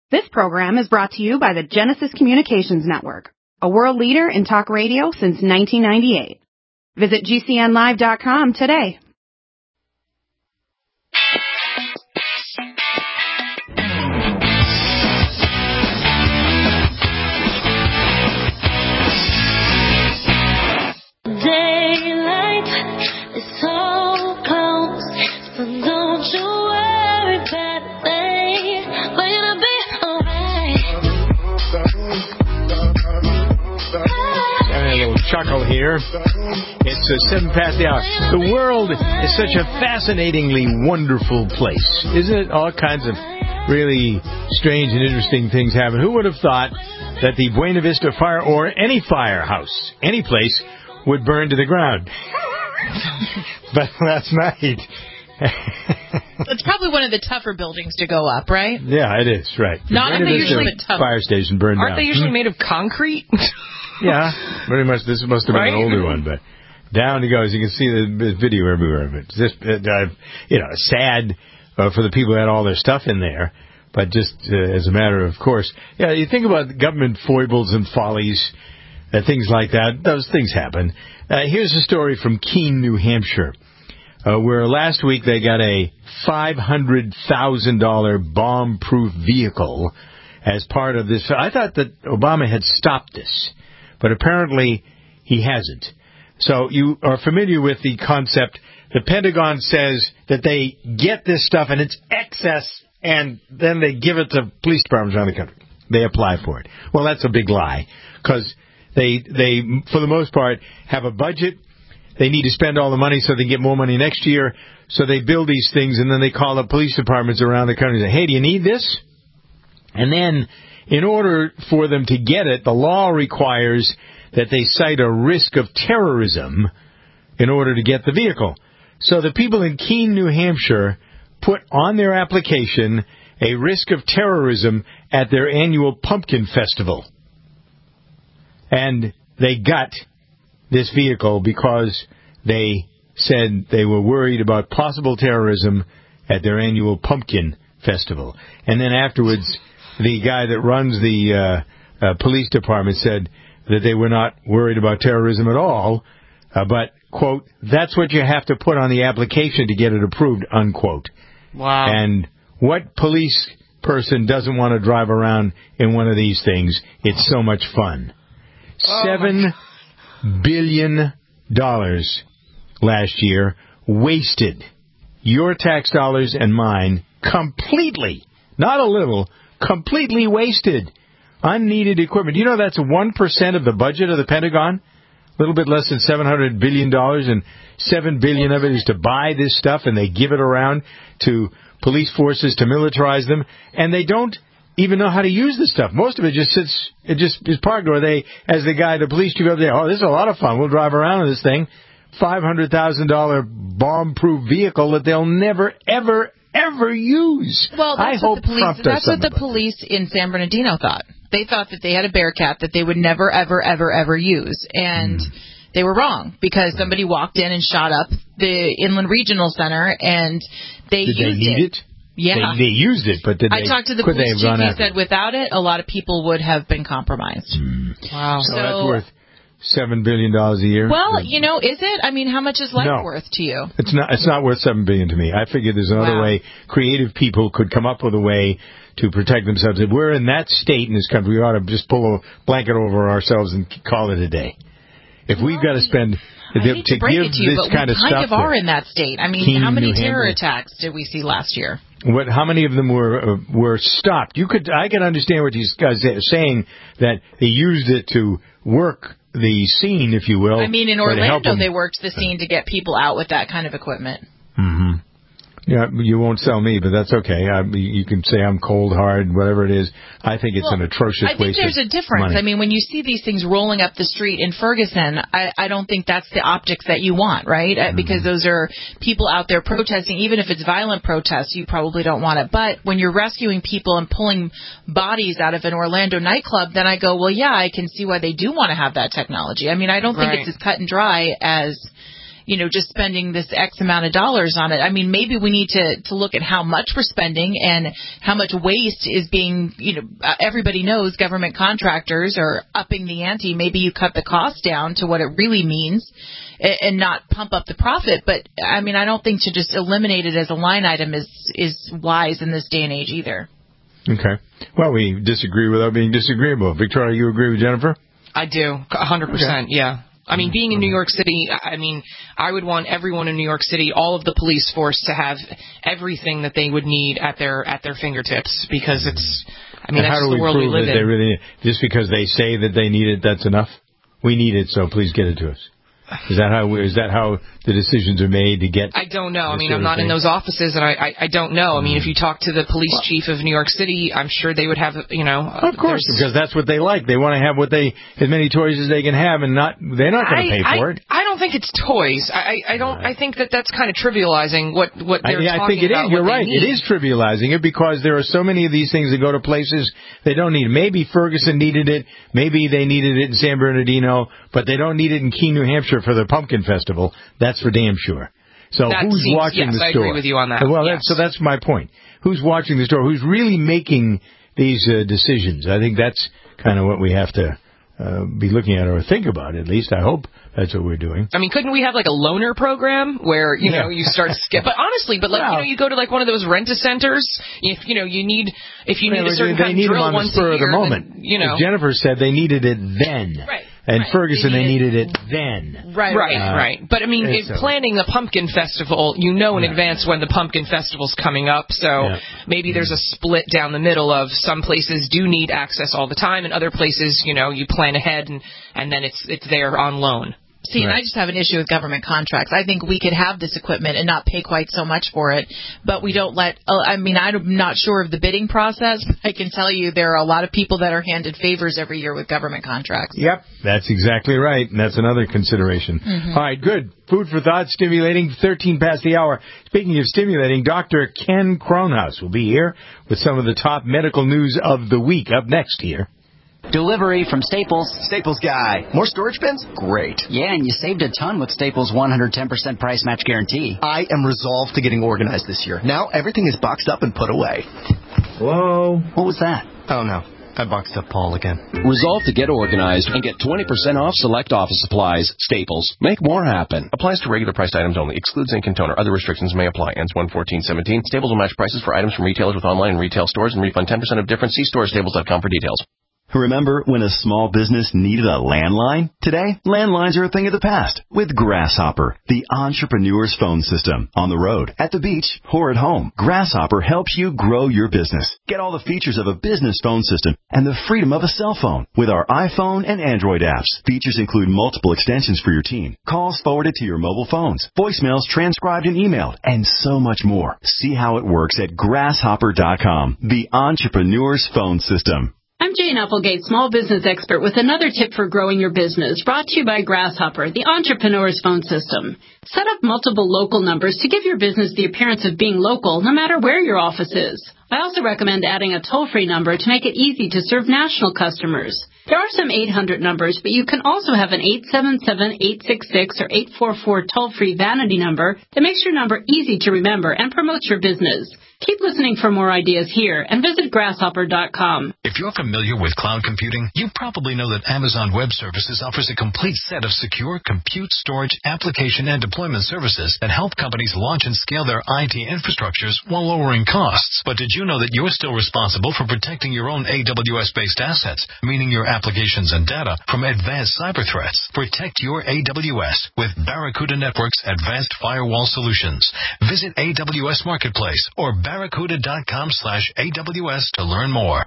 This program is brought to you by the Genesis Communications Network, a world leader in talk radio since 1998. Visit GCNlive.com today. Daylight is so close, so don't you worry about a thing. We're gonna be alright. Having a little chuckle here. It's 7 past the hour. The world is such a fascinatingly wonderful place, isn't it? All kinds of really strange and interesting things happen. Who would have thought that the Buena Vista Fire, or any firehouse, any place, would burn to the ground? But last night... It's probably one of the tougher buildings to go up, right? Yeah, it is, right. Not Buena usually Vista Fire station burned down. Aren't they usually made of concrete? Yeah, pretty much. This must have been an older one, but down it goes. You can see the video everywhere. But just, sad for the people who had all their stuff in there. But just as a matter of course, yeah, you think about government foibles and follies, things like that. Those things happen. Here's a story from Keene, New Hampshire, where last week they got a $500,000 bomb-proof vehicle as part of this. I thought that Obama had stopped this, but apparently he hasn't. So you are familiar with the concept. The Pentagon says that they get this stuff and it's excess, and then they give it to police departments around the country. They apply for it. Well, that's a big lie, because they, for the most part, have a budget. They need to spend all the money so they get more money next year. So they build these things, and then they call up police departments around the country and say, hey, do you need this? And then, in order for them to get it, the law requires that they cite a risk of terrorism in order to get the vehicle. So the people in Keene, New Hampshire, put on their application a risk of terrorism at their annual pumpkin festival. And they got this vehicle because they said they were worried about possible terrorism at their annual pumpkin festival. And then afterwards, the guy that runs the police department said that they were not worried about terrorism at all, but, quote, that's what you have to put on the application to get it approved, unquote. Wow. And what police person doesn't want to drive around in one of these things? It's so much fun. $7 billion last year wasted. Your tax dollars and mine completely, not a little, completely wasted. Unneeded equipment. You know that's 1% of the budget of the Pentagon? A little bit less than $700 billion, and $7 billion of it is to buy this stuff, and they give it around to police forces to militarize them, and they don't even know how to use this stuff. Most of it just sits, it just is parked, or they, as the guy, the police chief over there, oh, this is a lot of fun, we'll drive around in this thing. $500,000 bomb-proof vehicle that they'll never, ever, ever use. Well, that's what the police police in San Bernardino thought. They thought that they had a Bearcat that they would never, ever, ever, ever use. And they were wrong, because somebody walked in and shot up the Inland Regional Center, and they used it. Did they need it? Yeah. They used it, but did they? I talked to the police chief. He said without it, a lot of people would have been compromised. Wow. So that's worth $7 billion a year. Well, is it? I mean, how much is life worth to you? It's not. It's not worth $7 billion to me. I figured there's another way. Creative people could come up with a way to protect themselves. If we're in that state in this country, we ought to just pull a blanket over ourselves and call it a day. If we've got to spend to give this kind of stuff, we kind of are in that state. I mean, how many terror attacks did we see last year? How many of them were stopped? I can understand what these guys are saying, that they used it to work the scene, if you will. I mean, in Orlando, they worked the scene to get people out with that kind of equipment. Mm-hmm. Yeah, you won't sell me, but that's okay. You can say I'm cold, hard, whatever it is. I think it's an atrocious waste of money. I think there's a difference. I mean, when you see these things rolling up the street in Ferguson, I don't think that's the optics that you want, right? Because those are people out there protesting. Even if it's violent protests, you probably don't want it. But when you're rescuing people and pulling bodies out of an Orlando nightclub, then I go, well, yeah, I can see why they do want to have that technology. I mean, I don't think it's as cut and dry as just spending this X amount of dollars on it. I mean, maybe we need to look at how much we're spending and how much waste is being, everybody knows government contractors are upping the ante. Maybe you cut the cost down to what it really means and not pump up the profit. But, I mean, I don't think to just eliminate it as a line item is wise in this day and age either. Okay. Well, we disagree without being disagreeable. Victoria, you agree with Jennifer? I do, 100%, yeah. I mean, being in New York City, I would want everyone in New York City, all of the police force, to have everything that they would need at their fingertips, because that's the world we live in. They really, just because they say that they need it, that's enough? We need it, so please get it to us. Is that how the decisions are made to get? I don't know. I mean, I'm not in those offices, and I don't know. I mean, if you talk to the police chief of New York City, I'm sure they would have, Of course, because that's what they like. They want to have as many toys as they can have, and they're not going to pay for it. I don't think it's toys. I think that's kind of trivializing what they're talking about. I think it is. You're right. It is trivializing it, because there are so many of these things that go to places they don't need. Maybe Ferguson needed it. Maybe they needed it in San Bernardino, but they don't need it in Keene, New Hampshire for the Pumpkin Festival. That's for damn sure. So who's watching the store? I agree with you on that. Well, so that's my point. Who's watching the store? Who's really making these decisions? I think that's kind of what we have to be looking at, or think about, at least. I hope that's what we're doing. I mean, couldn't we have like a loaner program where, you you start skip? But honestly, you go to like one of those rent-a-centers, if you need a certain kind of drill once a year. They need them on the spur of the moment. As Jennifer said, they needed it then. Right. And Ferguson, they needed it then. Right. But I mean, planning the Pumpkin Festival, in advance when the Pumpkin Festival's coming up. So maybe there's a split down the middle of some places do need access all the time, and other places, you plan ahead and then it's there on loan. See, and I just have an issue with government contracts. I think we could have this equipment and not pay quite so much for it, but we don't I'm not sure of the bidding process, but I can tell you there are a lot of people that are handed favors every year with government contracts. Yep, that's exactly right, and that's another consideration. Mm-hmm. All right, good. Food for thought, stimulating, 13 past the hour. Speaking of stimulating, Dr. Ken Kronhaus will be here with some of the top medical news of the week. Up next here. Delivery from Staples. Staples guy. More storage bins? Great. Yeah, and you saved a ton with Staples' 110% price match guarantee. I am resolved to getting organized this year. Now everything is boxed up and put away. Whoa. What was that? Oh, no. I boxed up Paul again. Resolve to get organized and get 20% off select office supplies. Staples. Make more happen. Applies to regular priced items only. Excludes ink and toner. Other restrictions may apply. Ends 1/14/17. Staples will match prices for items from retailers with online and retail stores and refund 10% of difference. See storestaples.com for details. Remember when a small business needed a landline? Today, landlines are a thing of the past with Grasshopper, the entrepreneur's phone system. On the road, at the beach, or at home, Grasshopper helps you grow your business. Get all the features of a business phone system and the freedom of a cell phone with our iPhone and Android apps. Features include multiple extensions for your team, calls forwarded to your mobile phones, voicemails transcribed and emailed, and so much more. See how it works at grasshopper.com, the entrepreneur's phone system. I'm Jane Applegate, small business expert, with another tip for growing your business, brought to you by Grasshopper, the entrepreneur's phone system. Set up multiple local numbers to give your business the appearance of being local, no matter where your office is. I also recommend adding a toll-free number to make it easy to serve national customers. There are some 800 numbers, but you can also have an 877-866 or 844 toll-free vanity number that makes your number easy to remember and promotes your business. Keep listening for more ideas here and visit grasshopper.com. If you're familiar with cloud computing, you probably know that Amazon Web Services offers a complete set of secure compute, storage, application, and deployment services that help companies launch and scale their IT infrastructures while lowering costs. But did you know that you're still responsible for protecting your own AWS-based assets, meaning your applications and data, from advanced cyber threats? Protect your AWS with Barracuda Network's Advanced Firewall Solutions. Visit AWS Marketplace or barracuda.com/AWS to learn more.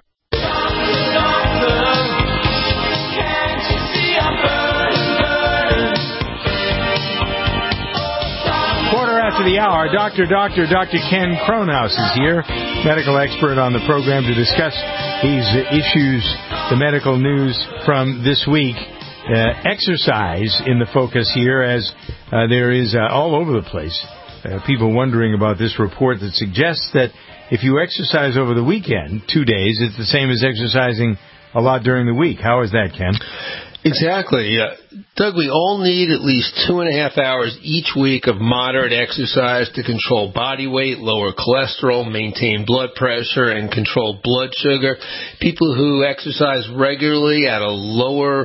Quarter after the hour, Dr. Ken Kronhaus is here, medical expert on the program, to discuss these issues, the medical news from this week. Exercise in the focus here, as there is all over the place. People wondering about this report that suggests that if you exercise over the weekend, 2 days, it's the same as exercising a lot during the week. How is that, Ken? Exactly. Doug, we all need at least 2.5 hours each week of moderate exercise to control body weight, lower cholesterol, maintain blood pressure, and control blood sugar. People who exercise regularly have a lower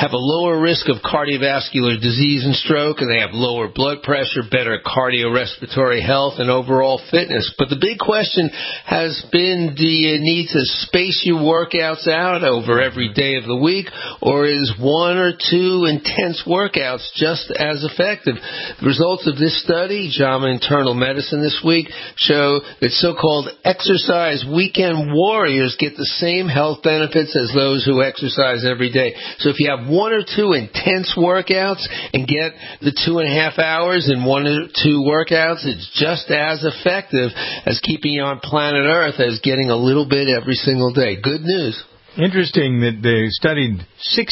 risk of cardiovascular disease and stroke, and they have lower blood pressure, better cardiorespiratory health, and overall fitness. But the big question has been, do you need to space your workouts out over every day of the week, or is 1 or 2 intense workouts just as effective? The results of this study, JAMA Internal Medicine this week, show that so-called exercise weekend warriors get the same health benefits as those who exercise every day. So if you have 1 or 2 intense workouts and get the 2.5 hours in 1 or 2 workouts, it's just as effective as keeping you on planet Earth as getting a little bit every single day. Good news. Interesting that they studied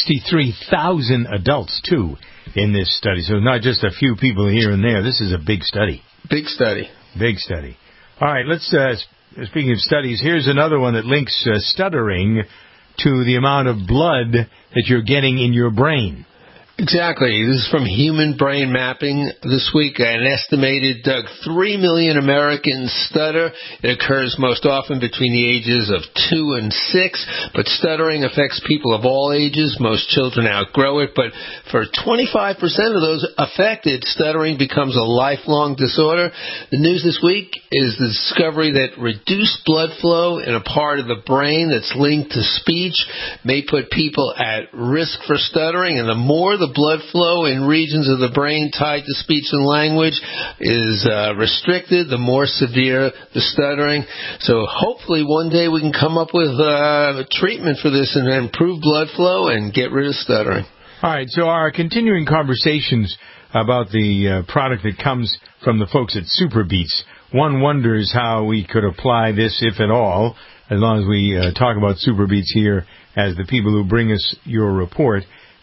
63,000 adults, too, in this study. So not just a few people here and there. This is a big study. Big study. Big study. All right, let's, speaking of studies, here's another one that links stuttering to the amount of blood that you're getting in your brain. Exactly. This is from Human Brain Mapping this week. An estimated 3 million Americans stutter. It occurs most often between the ages of 2 and 6, but stuttering affects people of all ages. Most children outgrow it, but for 25% of those affected, stuttering becomes a lifelong disorder. The news this week is the discovery that reduced blood flow in a part of the brain that's linked to speech may put people at risk for stuttering, and the more the blood flow in regions of the brain tied to speech and language is restricted, the more severe the stuttering. So hopefully one day we can come up with a treatment for this and improve blood flow and get rid of stuttering. All right, so our continuing conversations about the product that comes from the folks at SuperBeets, one wonders how we could apply this, if at all, as long as we talk about SuperBeets here as the people who bring us your report.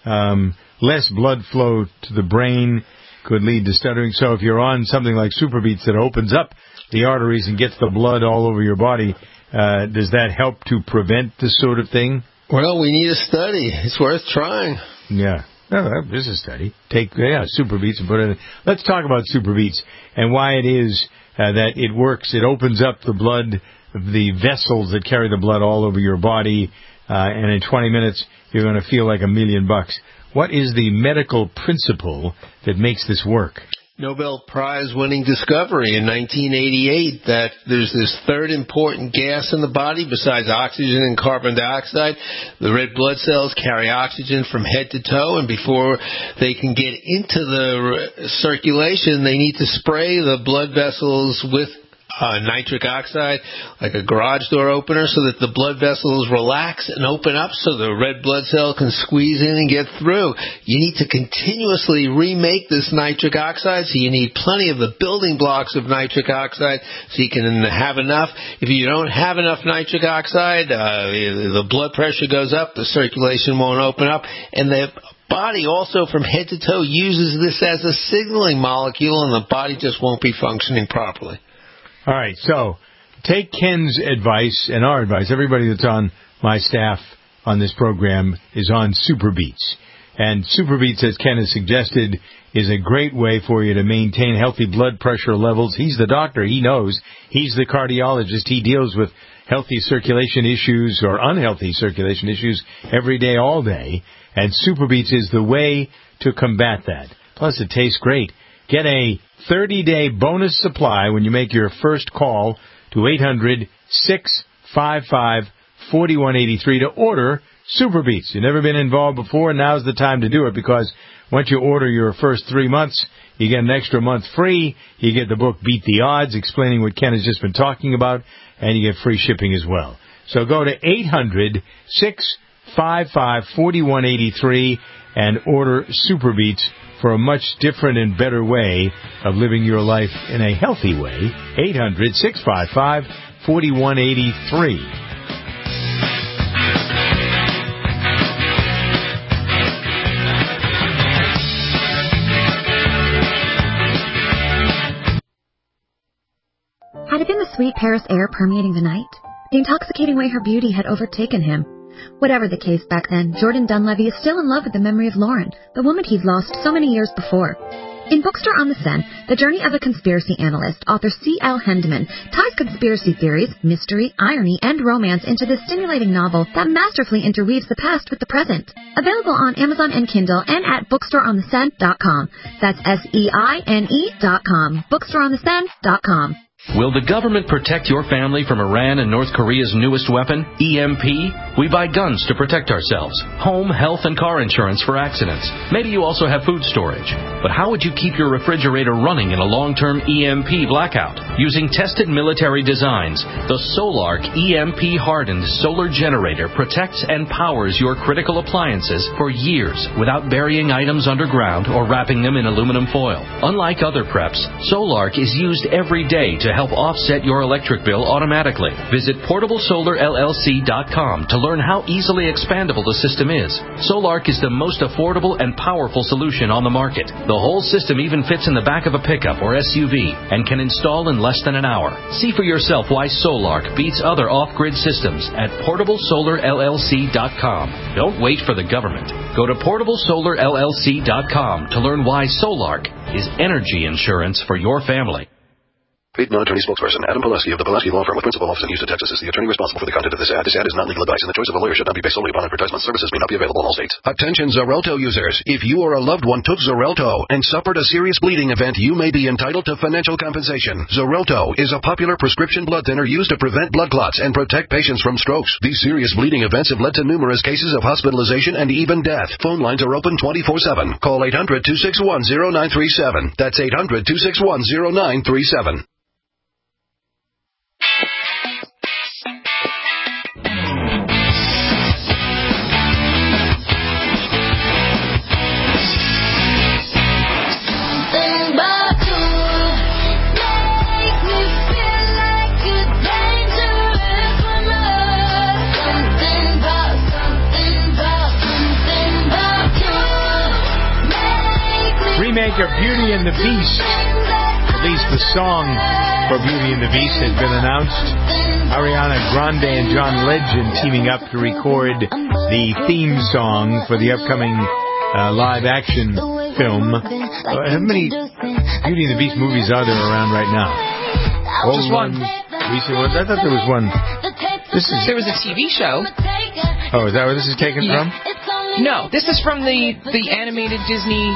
Less blood flow to the brain could lead to stuttering. So if you're on something like SuperBeets that opens up the arteries and gets the blood all over your body, does that help to prevent this sort of thing? Well, we need a study. It's worth trying. Yeah. No, there's a study. Take SuperBeets and put it in. Let's talk about SuperBeets and why it is that it works. It opens up the blood, the vessels that carry the blood all over your body, and in 20 minutes you're going to feel like $1 million. What is the medical principle that makes this work? Nobel Prize-winning discovery in 1988 that there's this third important gas in the body besides oxygen and carbon dioxide. The red blood cells carry oxygen from head to toe, and before they can get into the circulation, they need to spray the blood vessels with nitric oxide, like a garage door opener, so that the blood vessels relax and open up so the red blood cell can squeeze in and get through. You need to continuously remake this nitric oxide, so you need plenty of the building blocks of nitric oxide so you can have enough. If you don't have enough nitric oxide, the blood pressure goes up, the circulation won't open up, and the body also from head to toe uses this as a signaling molecule, and the body just won't be functioning properly. All right, so take Ken's advice and our advice. Everybody that's on my staff on this program is on SuperBeets. And SuperBeets, as Ken has suggested, is a great way for you to maintain healthy blood pressure levels. He's the doctor. He knows. He's the cardiologist. He deals with healthy circulation issues or unhealthy circulation issues every day, all day. And SuperBeets is the way to combat that. Plus, it tastes great. Get a 30-day bonus supply when you make your first call to 800-655-4183 to order SuperBeets. You've never been involved before, now's the time to do it, because once you order your first 3 months, you get an extra month free. You get the book Beat the Odds, explaining what Ken has just been talking about, and you get free shipping as well. So go to 800-655-4183 and order SuperBeets for a much different and better way of living your life in a healthy way. 800-655-4183. Had it been the sweet Paris air permeating the night? The intoxicating way her beauty had overtaken him? Whatever the case back then, Jordan Dunleavy is still in love with the memory of Lauren, the woman he'd lost so many years before. In Bookstore on the Seine, The Journey of a Conspiracy Analyst, author C.L. Hendeman ties conspiracy theories, mystery, irony, and romance into this stimulating novel that masterfully interweaves the past with the present. Available on Amazon and Kindle and at bookstoreontheseine.com. That's SEINE.com. Bookstoreontheseine.com. Will the government protect your family from Iran and North Korea's newest weapon, EMP? We buy guns to protect ourselves, home, health, and car insurance for accidents. Maybe you also have food storage. But how would you keep your refrigerator running in a long-term EMP blackout? Using tested military designs, the Solarc EMP-hardened solar generator protects and powers your critical appliances for years without burying items underground or wrapping them in aluminum foil. Unlike other preps, Solarc is used every day to help offset your electric bill automatically. Visit PortableSolarLLC.com to learn how easily expandable the system is. Solarc is the most affordable and powerful solution on the market. The whole system even fits in the back of a pickup or SUV and can install in less than an hour. See for yourself why Solarc beats other off-grid systems at PortableSolarLLC.com. Don't wait for the government. Go to PortableSolarLLC.com to learn why Solarc is energy insurance for your family. Paid non-attorney spokesperson Adam Pulaski of the Pulaski Law Firm with principal office in Houston, Texas is the attorney responsible for the content of this ad. This ad is not legal advice, and the choice of a lawyer should not be based solely upon advertisement. Services may not be available in all states. Attention Xarelto users. If you or a loved one took Xarelto and suffered a serious bleeding event, you may be entitled to financial compensation. Xarelto is a popular prescription blood thinner used to prevent blood clots and protect patients from strokes. These serious bleeding events have led to numerous cases of hospitalization and even death. Phone lines are open 24/7. Call 800-261-0937. That's 800-261-0937. Remake of Beauty and the Beast. At least the song for Beauty and the Beast has been announced. Ariana Grande and John Legend teaming up to record the theme song for the upcoming live-action film. How many Beauty and the Beast movies are there around right now? Just one. Recent ones? I thought there was one. There was a TV show. Oh, is that where this is taken from? No, this is from the animated Disney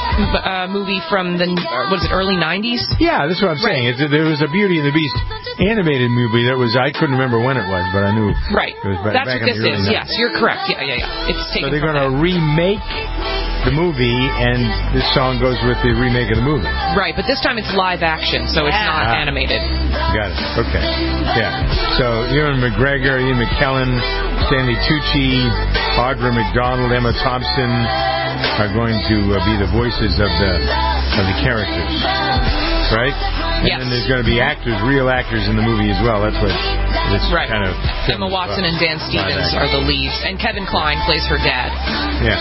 movie from the early 90s? Yeah, that's what I'm saying. There was a Beauty and the Beast animated movie that was, I couldn't remember when it was, but I knew. Right. It was that's back what this is. 90s. Yes, you're correct. Yeah. It's taken. So they're going to remake the movie, and this song goes with the remake of the movie. Right, but this time it's live action, so it's not animated. Got it. Okay. Yeah. So Ewan McGregor, Ian McKellen, Stanley Tucci, Audra McDonald, Emma Thompson are going to be the voices of the characters, right? And then there's going to be real actors in the movie as well. That's what it's kind of. Emma Watson and Dan Stevens are the leads, and Kevin Kline plays her dad. Yeah.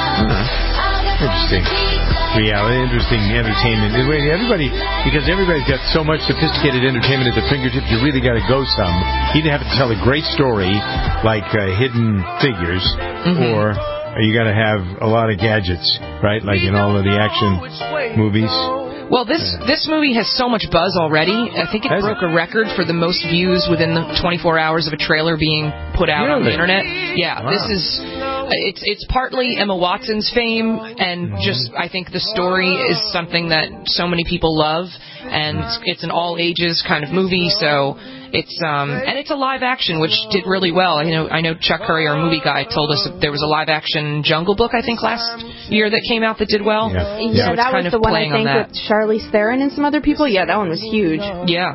Interesting. Reality, interesting entertainment. Because everybody's got so much sophisticated entertainment at their fingertips, you really got to go some. You either have to tell a great story like Hidden Figures, or you got to have a lot of gadgets, right? Like in all of the action movies. Well, this movie has so much buzz already. I think it broke a record for the most views within the 24 hours of a trailer being put out on the internet. Yeah, wow. This is it's partly Emma Watson's fame, and just I think the story is something that so many people love, and it's an all ages kind of movie. So it's and it's a live action, which did really well. I know Chuck Curry, our movie guy, told us that there was a live action Jungle Book, I think last year that came out that did well. Yeah, so that was the one I think with Charlize Theron and some other people. Yeah, that one was huge. Yeah.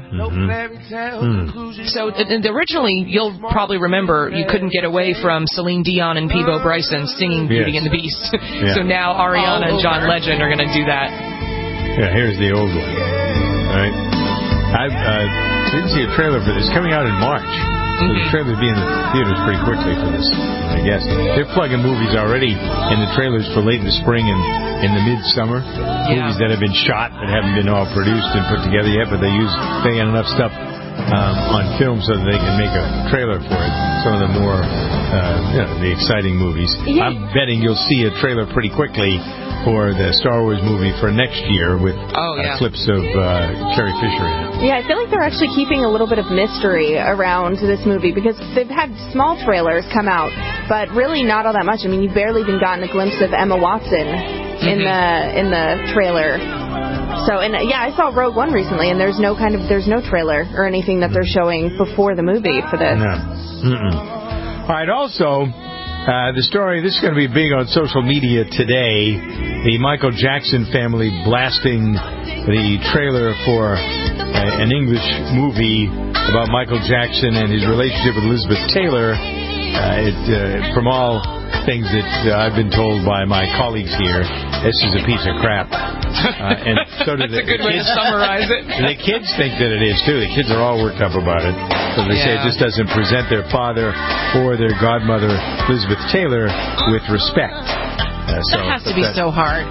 So originally, you'll probably remember, you couldn't get away from Celine Dion and Peebo Bryson singing Beauty and the Beast. So now Ariana and John Legend are going to do that. Yeah, here's the old one. All right. I didn't see a trailer for this. It's coming out in March. So the trailer will be in the theaters pretty quickly for this, I guess. They're plugging movies already in the trailers for late in the spring and in the midsummer. Movies that have been shot but haven't been all produced and put together yet, but they got enough stuff on film so that they can make a trailer for it. Some of the more, the exciting movies. Yeah. I'm betting you'll see a trailer pretty quickly for the Star Wars movie for next year with clips of Carrie Fisher in it. Yeah, I feel like they're actually keeping a little bit of mystery around this movie because they've had small trailers come out, but really not all that much. I mean, you've barely even gotten a glimpse of Emma Watson in the trailer. So, I saw Rogue One recently, and there's no trailer or anything that they're showing before the movie for this. No. All right, also, the story, this is going to be big on social media today, the Michael Jackson family blasting the trailer for an English movie about Michael Jackson and his relationship with Elizabeth Taylor. From all things that I've been told by my colleagues here, this is a piece of crap. And so do That's a good way to summarize it. The kids think that it is, too. The kids are all worked up about it. So they say it just doesn't present their father or their godmother, Elizabeth Taylor, with respect. That has to be so hard.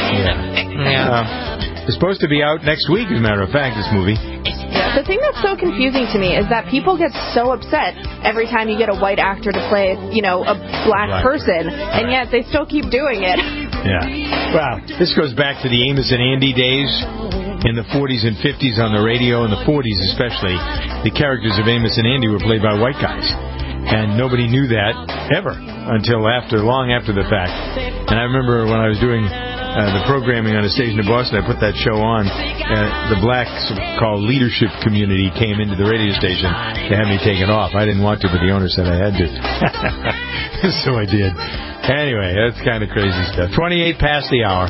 Yeah. It's supposed to be out next week, as a matter of fact, this movie. The thing that's so confusing to me is that people get so upset every time you get a white actor to play, a black person, and yet they still keep doing it. Yeah. Well, this goes back to the Amos and Andy days in the 40s and 50s on the radio, in the 40s especially. The characters of Amos and Andy were played by white guys. And nobody knew that ever until long after the fact. And I remember when I was doing the programming on a station in Boston, I put that show on. The black so-called leadership community came into the radio station to have me taken off. I didn't want to, but the owner said I had to. So I did. Anyway, that's kind of crazy stuff. 28 past the hour.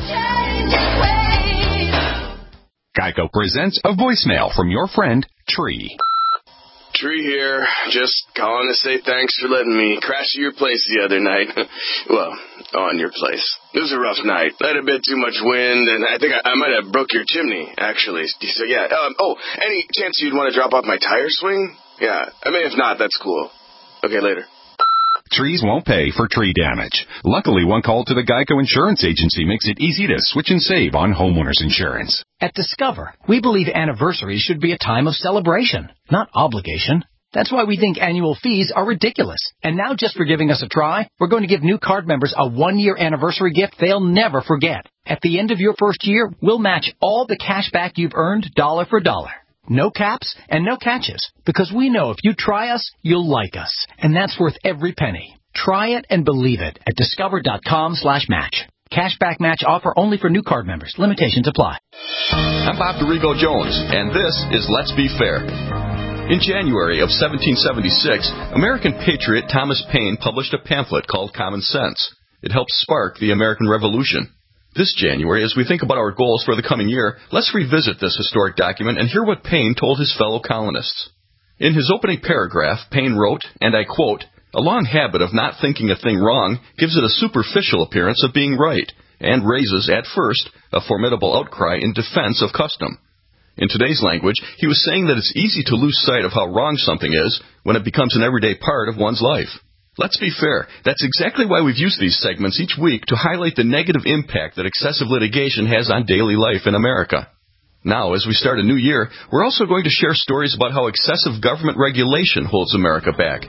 Geico presents a voicemail from your friend, Tree. Tree here, just calling to say thanks for letting me crash at your place the other night. Well, on your place. It was a rough night. I had a bit too much wind, and I think I might have broke your chimney, actually. So, yeah. Any chance you'd want to drop off my tire swing? Yeah. I mean, if not, that's cool. Okay, later. Trees won't pay for tree damage. Luckily, one call to the Geico Insurance Agency makes it easy to switch and save on homeowners insurance. At Discover, we believe anniversaries should be a time of celebration, not obligation. That's why we think annual fees are ridiculous. And now, just for giving us a try, we're going to give new card members a one-year anniversary gift they'll never forget. At the end of your first year, we'll match all the cash back you've earned dollar for dollar. No caps and no catches, because we know if you try us, you'll like us. And that's worth every penny. Try it and believe it at discover.com/match. Cashback match offer only for new card members. Limitations apply. I'm Bob DeRigo Jones, and this is Let's Be Fair. In January of 1776, American patriot Thomas Paine published a pamphlet called Common Sense. It helped spark the American Revolution. This January, as we think about our goals for the coming year, let's revisit this historic document and hear what Paine told his fellow colonists. In his opening paragraph, Paine wrote, and I quote, "A long habit of not thinking a thing wrong gives it a superficial appearance of being right, and raises, at first, a formidable outcry in defense of custom." In today's language, he was saying that it's easy to lose sight of how wrong something is when it becomes an everyday part of one's life. Let's be fair. That's exactly why we've used these segments each week to highlight the negative impact that excessive litigation has on daily life in America. Now, as we start a new year, we're also going to share stories about how excessive government regulation holds America back.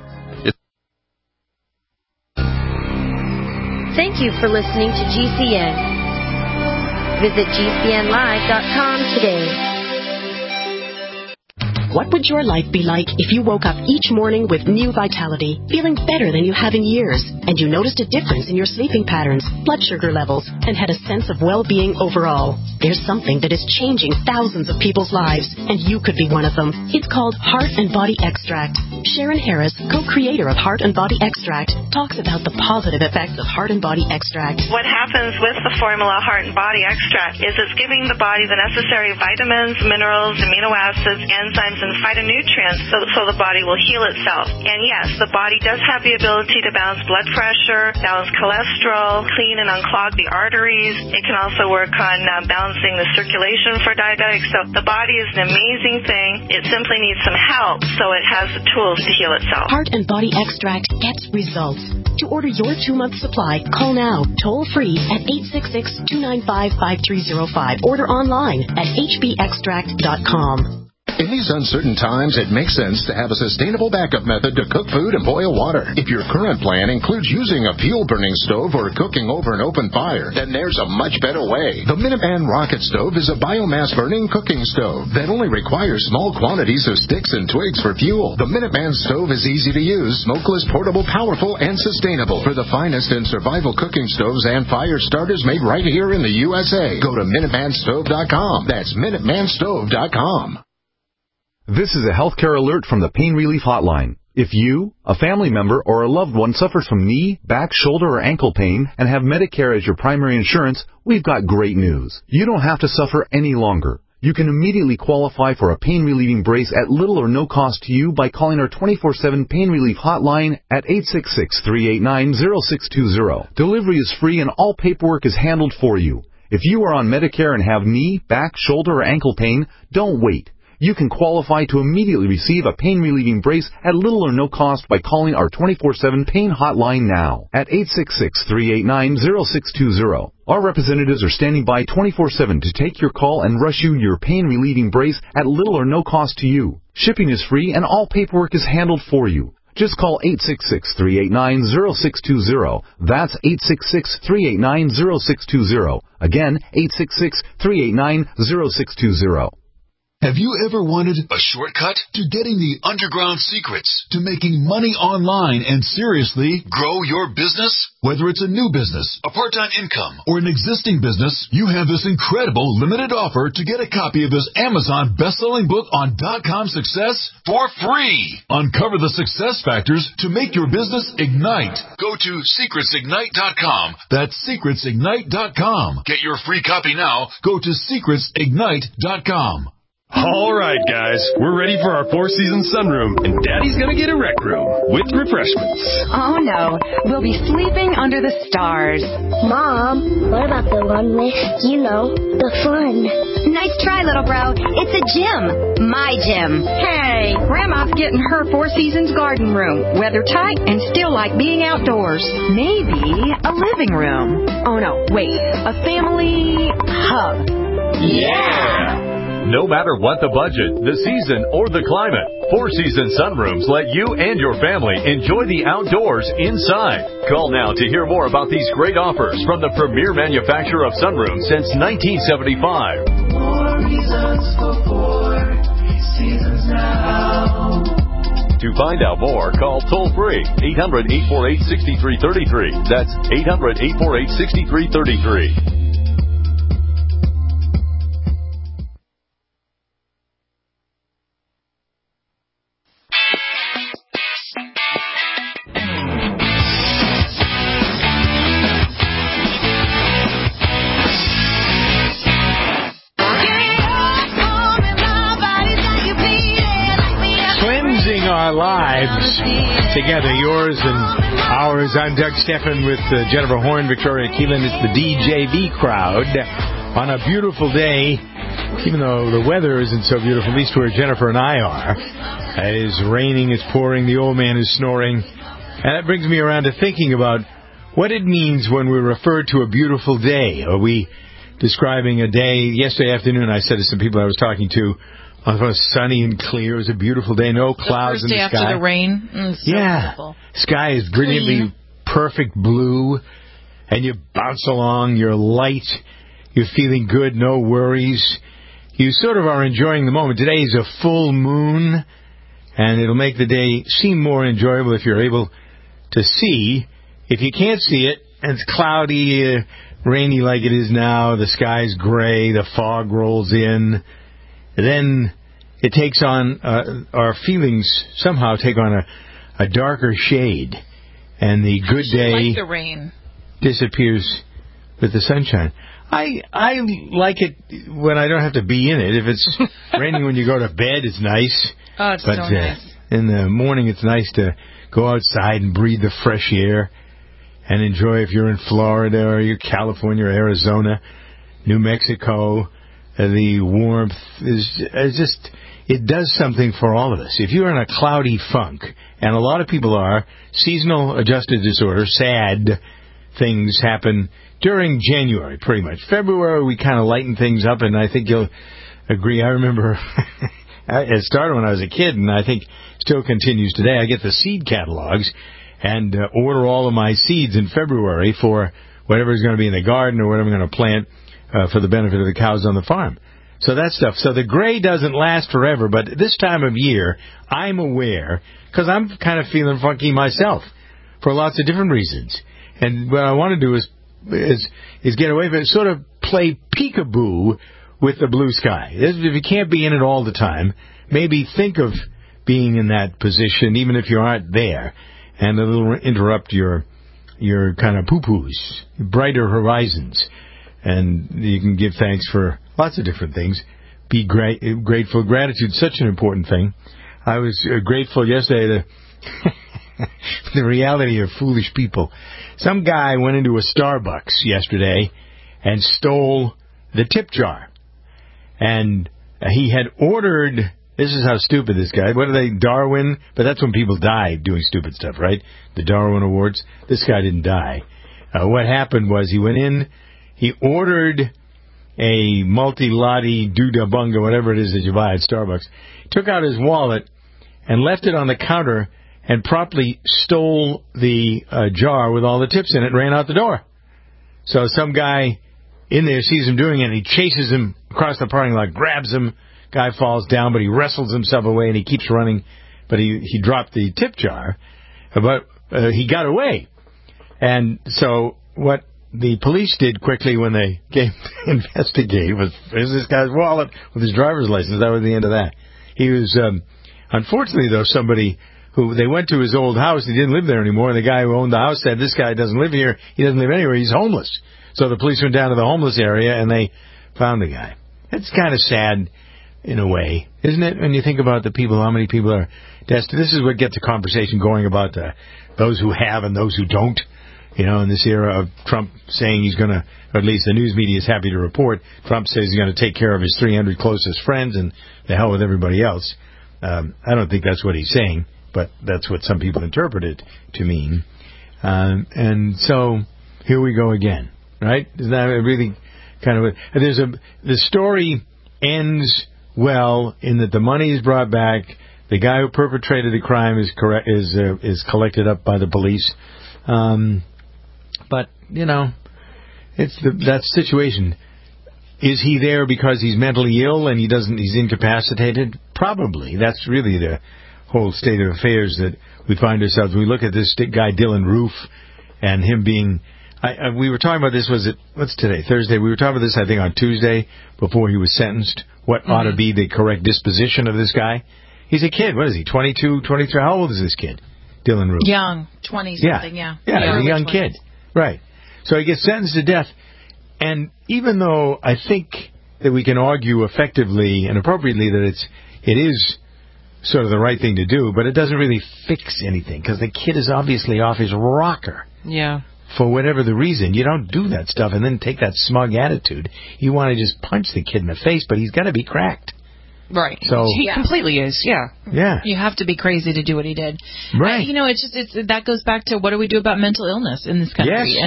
Thank you for listening to GCN. Visit GCNlive.com today. What would your life be like if you woke up each morning with new vitality, feeling better than you have in years, and you noticed a difference in your sleeping patterns, blood sugar levels, and had a sense of well-being overall? There's something that is changing thousands of people's lives, and you could be one of them. It's called Heart and Body Extract. Sharon Harris, co-creator of Heart and Body Extract, talks about the positive effects of Heart and Body Extract. What happens with the formula Heart and Body Extract is it's giving the body the necessary vitamins, minerals, amino acids, enzymes, and phytonutrients so the body will heal itself. And yes, the body does have the ability to balance blood pressure, balance cholesterol, clean and unclog the arteries. It can also work on balancing the circulation for diabetics. So the body is an amazing thing. It simply needs some help so it has the tools to heal itself. Heart and Body Extract gets results. To order your 2-month supply, call now, toll free at 866-295-5305. Order online at hbextract.com. In these uncertain times, it makes sense to have a sustainable backup method to cook food and boil water. If your current plan includes using a fuel-burning stove or cooking over an open fire, then there's a much better way. The Minuteman Rocket Stove is a biomass-burning cooking stove that only requires small quantities of sticks and twigs for fuel. The Minuteman Stove is easy to use, smokeless, portable, powerful, and sustainable. For the finest in survival cooking stoves and fire starters made right here in the USA, go to MinutemanStove.com. That's MinutemanStove.com. This is a healthcare alert from the Pain Relief Hotline. If you, a family member, or a loved one suffers from knee, back, shoulder, or ankle pain and have Medicare as your primary insurance, we've got great news. You don't have to suffer any longer. You can immediately qualify for a pain-relieving brace at little or no cost to you by calling our 24/7 Pain Relief Hotline at 866-389-0620. Delivery is free and all paperwork is handled for you. If you are on Medicare and have knee, back, shoulder, or ankle pain, don't wait. You can qualify to immediately receive a pain-relieving brace at little or no cost by calling our 24/7 Pain Hotline now at 866-389-0620. Our representatives are standing by 24/7 to take your call and rush you your pain-relieving brace at little or no cost to you. Shipping is free and all paperwork is handled for you. Just call 866-389-0620. That's 866-389-0620. Again, 866-389-0620. Have you ever wanted a shortcut to getting the underground secrets to making money online and seriously grow your business? Whether it's a new business, a part-time income, or an existing business, you have this incredible limited offer to get a copy of this Amazon best-selling book on .com success for free. Uncover the success factors to make your business ignite. Go to secretsignite.com. That's secretsignite.com. Get your free copy now. Go to secretsignite.com. All right, guys, we're ready for our four-season sunroom, and Daddy's gonna get a rec room with refreshments. Oh, no. We'll be sleeping under the stars. Mom, what about the one with, the fun? Nice try, little bro. It's a gym. My gym. Hey, Grandma's getting her Four Seasons garden room. Weather tight and still like being outdoors. Maybe a living room. Oh, no, wait. A family hub. Yeah! No matter what the budget, the season, or the climate, Four Seasons Sunrooms let you and your family enjoy the outdoors inside. Call now to hear more about these great offers from the premier manufacturer of sunrooms since 1975. More reasons for Four Seasons now. To find out more, call toll-free 800-848-6333. That's 800-848-6333. Together, yours and ours. I'm Doug Steffen with Jennifer Horn, Victoria Keelan. It's the DJV crowd on a beautiful day, even though the weather isn't so beautiful, at least where Jennifer and I are. It is raining, it's pouring, the old man is snoring. And that brings me around to thinking about what it means when we refer to a beautiful day. Are we describing a day? Yesterday afternoon, I said to some people I was talking to, it was sunny and clear. It was a beautiful day. No clouds in the sky. The first day after the rain. So beautiful. Sky is brilliantly perfect blue, and you bounce along. You're light. You're feeling good. No worries. You sort of are enjoying the moment. Today is a full moon, and it'll make the day seem more enjoyable if you're able to see. If you can't see it, and it's cloudy, rainy like it is now, the sky's gray, the fog rolls in, then it takes on, our feelings somehow take on a darker shade, and the good day like the rain disappears with the sunshine. I like it when I don't have to be in it. If it's raining when you go to bed, it's nice. Oh, it's so nice. In the morning, it's nice to go outside and breathe the fresh air and enjoy, if you're in Florida or you're California or Arizona, New Mexico. The warmth is just, it does something for all of us. If you're in a cloudy funk, and a lot of people are, seasonal adjusted disorder, sad things happen during January, pretty much. February, we kind of lighten things up, and I think you'll agree. I remember It started when I was a kid, and I think still continues today. I get the seed catalogs and order all of my seeds in February for whatever is going to be in the garden or whatever I'm going to plant for the benefit of the cows on the farm. So that stuff. So the gray doesn't last forever, but this time of year, I'm aware, because I'm kind of feeling funky myself for lots of different reasons. And what I want to do is get away from it, sort of play peekaboo with the blue sky. If you can't be in it all the time, maybe think of being in that position, even if you aren't there, and it'll interrupt your kind of poo-poos, brighter horizons. And you can give thanks for lots of different things. Be grateful. Gratitude's such an important thing. I was grateful yesterday to the reality of foolish people. Some guy went into a Starbucks yesterday and stole the tip jar. And he had ordered, this is how stupid this guy, what are they, Darwin? But that's when people die doing stupid stuff, right? The Darwin Awards. This guy didn't die. What happened was he went in, he ordered a multi-lottie doodah-bunga, whatever it is that you buy at Starbucks, took out his wallet and left it on the counter and promptly stole the jar with all the tips in it and ran out the door. So some guy in there sees him doing it, and he chases him across the parking lot, grabs him, guy falls down, but he wrestles himself away and he keeps running, but he dropped the tip jar, but he got away. And so what the police did quickly when they came to investigate was, there's this guy's wallet with his driver's license. That was the end of that. He was, unfortunately, though, somebody who, they went to his old house. He didn't live there anymore. And the guy who owned the house said, this guy doesn't live here. He doesn't live anywhere. He's homeless. So the police went down to the homeless area, and they found the guy. It's kind of sad in a way, isn't it, when you think about the people, how many people are destitute. This is what gets a conversation going about those who have and those who don't. You know, in this era of Trump saying he's going to, or at least the news media is happy to report, Trump says he's going to take care of his 300 closest friends and the hell with everybody else. I don't think that's what he's saying, but that's what some people interpret it to mean. And so here we go again, right? Isn't that really kind of the story ends well in that the money is brought back. The guy who perpetrated the crime is collected up by the police. But, you know, it's that situation. Is he there because he's mentally ill and he's incapacitated? Probably. That's really the whole state of affairs that we find ourselves. We look at this guy, Dylan Roof, and him being, we were talking about this, what's today? Thursday. We were talking about this, I think, on Tuesday before he was sentenced. What ought to be the correct disposition of this guy? He's a kid. What is he, 22, 23? How old is this kid? Dylan Roof. Young, 20-something, yeah. Yeah, he's a young kid. Right. So he gets sentenced to death. And even though I think that we can argue effectively and appropriately that it is sort of the right thing to do, but it doesn't really fix anything because the kid is obviously off his rocker. Yeah. For whatever the reason. You don't do that stuff and then take that smug attitude. You want to just punch the kid in the face, but he's got to be cracked. Right. So he completely is, yeah. Yeah. You have to be crazy to do what he did. Right. That goes back to what do we do about mental illness in this country? Yes.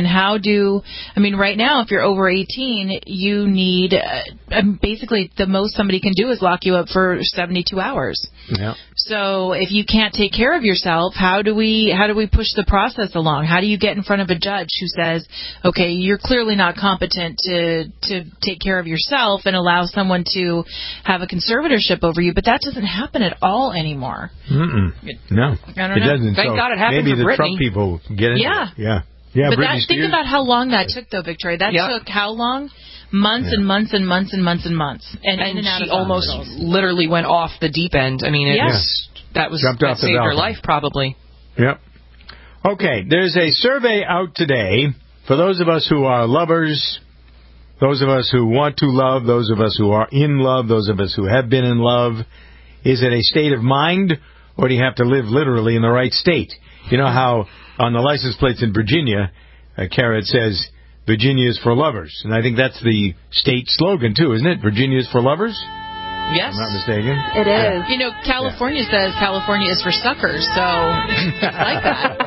And right now, if you're over 18, you need, basically the most somebody can do is lock you up for 72 hours. Yeah. So if you can't take care of yourself, how do we push the process along? How do you get in front of a judge who says, okay, you're clearly not competent to take care of yourself and allow someone to have a conservatorship over you? But that doesn't happen at all anymore. No, I don't know. It doesn't. Thank God it happened maybe for the Britney. Trump people get into it. Yeah. But Britney think Spears. about how long that took, though, Victoria. That took how long? Months and months and months and months and months. And in and out she of almost literally went off the deep end. I mean, that saved her life, probably. Yep. Okay, there's a survey out today for those of us who are lovers, those of us who want to love, those of us who are in love, those of us who have been in love. Is it a state of mind, or do you have to live literally in the right state? You know how on the license plates in Virginia, Kara, it says, Virginia is for lovers. And I think that's the state slogan, too, isn't it? Virginia is for lovers? Yes. I'm not mistaken. It is. You know, California says California is for suckers, so I like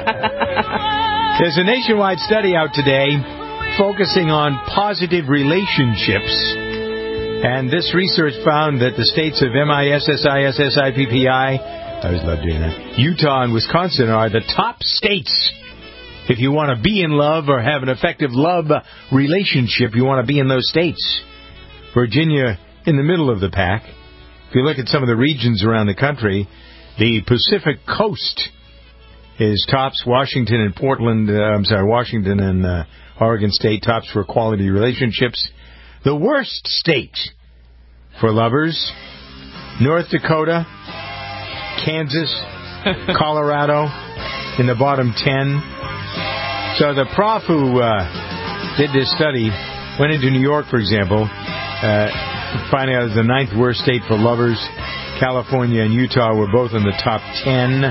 that. There's a nationwide study out today focusing on positive relationships. And this research found that the states of MISSISSIPPI, I always love doing that, Utah and Wisconsin are the top states. If you want to be in love or have an effective love relationship, you want to be in those states. Virginia in the middle of the pack. If you look at some of the regions around the country, the Pacific Coast is tops. Washington and Washington and Oregon State tops for quality relationships. The worst state for lovers, North Dakota, Kansas, Colorado in the bottom 10. So the prof who did this study went into New York, for example, finding out it's the 9th worst state for lovers. California and Utah were both in the top 10.